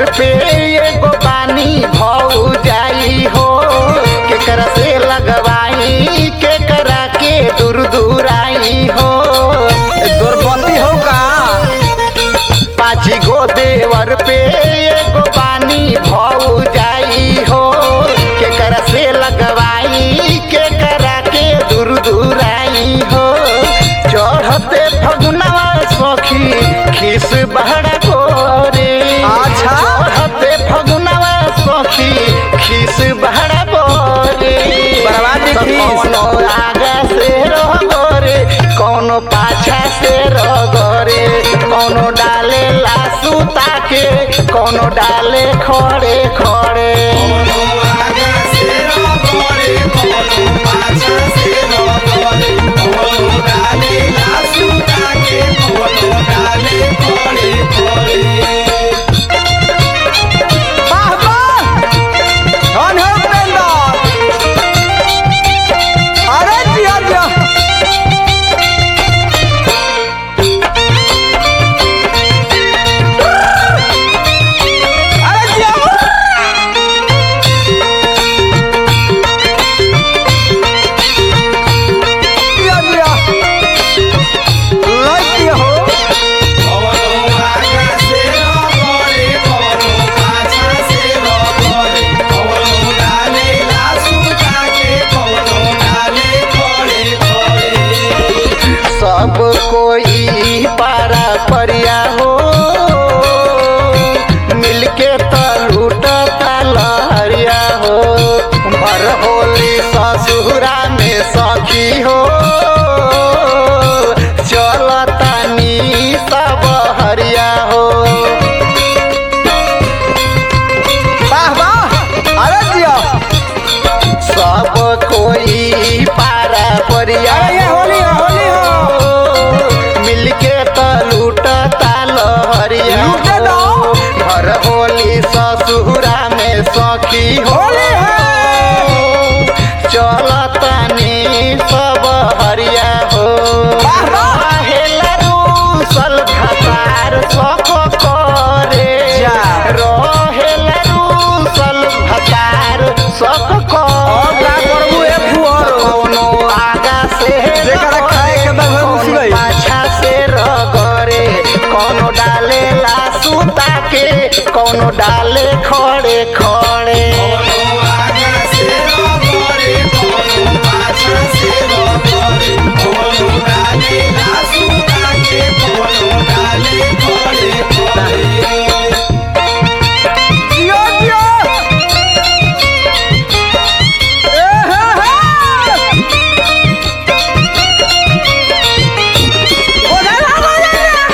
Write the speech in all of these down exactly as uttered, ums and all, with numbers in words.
देवर पे एगो बानी भौ जाई हो, केकरा से लगवाई केकरा के दूर दूर आई हो। दुर्पति हो का पाँच गो देवर पे एगो बानी भौ जाई हो, केकरा से लगवाई केकरा के दूर दूर आई हो। चढ़ते फगुनवा सखी खीस बहरा गोरे, अच्छा चढ़ते फगुनवा सखी खीस बहरा गोरे। बर्बादी खीस। कौनो आगा से रह गोरे, कौनो पाछा से रह गोरे, कौनो डाले लासूता के, कौनो डाले खड़े खड़े। वाह वाह धन हो उपेंद्र। अरे जिया जिया अरे जिया जिया जिया लाइक दिया हो। सब कोई पारा परिया हो, मिलके त लूटता लहरिया हो। भर होली ससुरा में सखी हो, चलतानी सब हरिया हो। वाह वाह अरे जिया सब कोई पारा परिया अरे ये होली है, होली हो। मिलके त लूटता लहरिया लूटे दो। हो। घर होली ससुरा में सखी हो, होली है। चलतानी सब हरिया हो। वाह वाह। रहेला रूसल भतार सख करे, जा। रहेला रूसल भतार सख और का करबू ए फुहर। कौनो आगा से जेकरा खाए के बा घर घुस गई। पाछा से रगरे, कौनो डाले लासूता के, कौनो डाले खड़े खड़े। जियो जियो ए हे हे ओ ला ला ला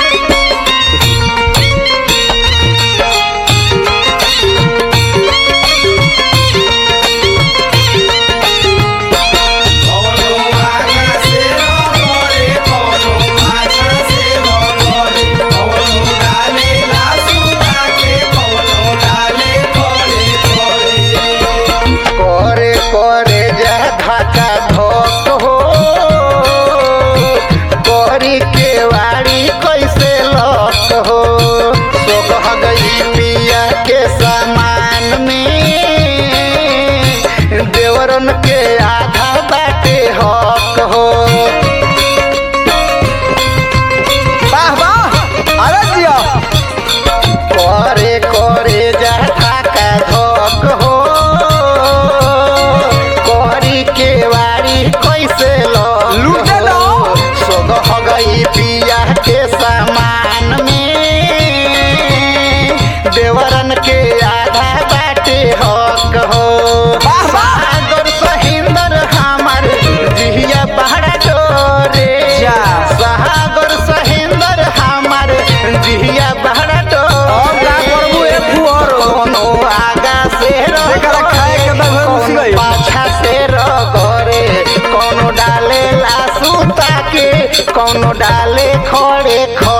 करे करे जा धाका धोक हो, करी के वाड़ी कैसे लक हो। सोख गई पिया के सामान में, देवरन के आधा बाटे हक हो। वाह वाह अरे जिया करे करे जा धाका धोक हो, करी के वाड़ी कैसे लक लूटे दो। हो। सोख गई पिया के सामान में, देवरन के आधा बाटे हक हो। वाह वाह। सागर सहिंदर हमार जिया पहाड़ा डोरे, जा। सागर सहिंदर हमार जिया पहाड़ा और का करबू ए फुहर। कौनो आगा से जेकरा खाए के बा घर घुस गई। पाछा से रगरे, कौनो डाले लासूता के, कौनो डाले खड़े खड़े।